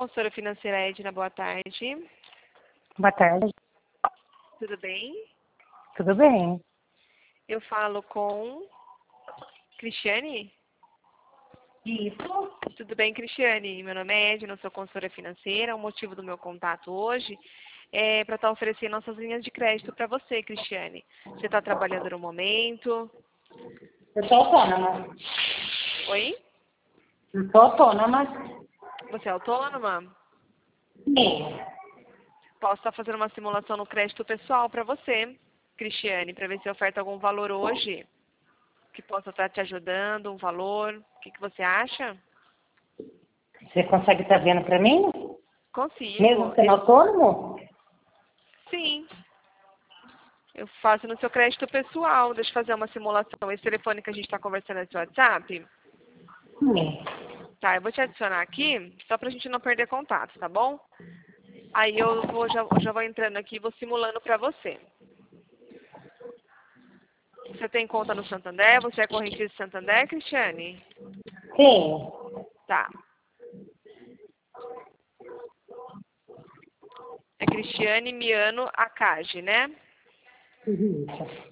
consultora financeira Edna, boa tarde. Boa tarde. Tudo bem? Tudo bem? Eu falo com Cristiane? Isso. Tudo bem, Cristiane? Meu nome é Edna, sou consultora financeira. O motivo do meu contato hoje é para estar oferecendo nossas linhas de crédito para você, Cristiane. Você está trabalhando no momento? Eu sou autônoma. Oi? Eu sou autônoma. Você é autônoma? Sim. Posso estar fazendo uma simulação no crédito pessoal para você, Cristiane, para ver se oferta algum valor hoje que possa estar te ajudando, um valor. O que você acha? Você consegue estar vendo para mim? Mesmo Consigo. sendo autônomo? Sim. Eu faço no seu crédito pessoal. Deixa eu fazer uma simulação. Esse telefone que a gente está conversando é seu WhatsApp? Sim. Tá, eu vou te adicionar aqui, só pra gente não perder contato, tá bom? Aí já vou entrando aqui e vou simulando pra você. Você tem conta no Santander? Você é correntista de Santander, Cristiane? Sim. Tá. É Cristiane Miano Akage, né? Isso.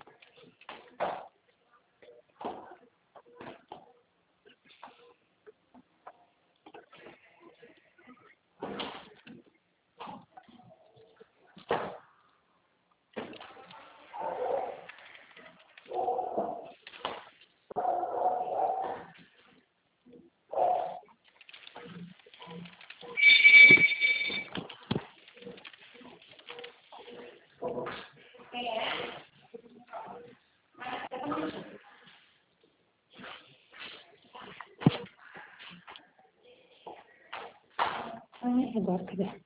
Ai, agora cadê?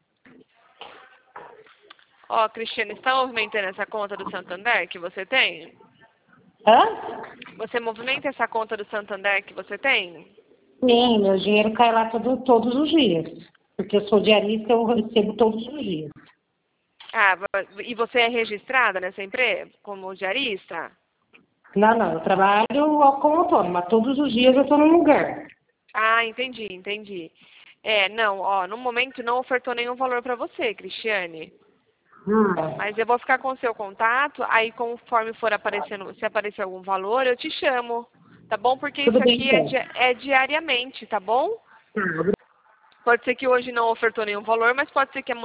Ó, Cristiane, você está movimentando essa conta do Santander que você tem? Hã? Você movimenta essa conta do Santander que você tem? Sim, meu dinheiro cai lá todos os dias. Porque eu sou diarista, eu recebo todos os dias. Ah, e você é registrada nessa empresa como diarista? Não, eu trabalho como autônoma. Todos os dias eu estou num lugar. Ah, entendi, entendi. É, não, ó, no momento não ofertou nenhum valor para você, Cristiane. Mas eu vou ficar com o seu contato, aí conforme for aparecendo, se aparecer algum valor, eu te chamo, tá bom? Porque Tudo isso bem, aqui então. é diariamente, tá bom? Tá, Pode ser que hoje não ofertou nenhum valor, mas pode ser que amanhã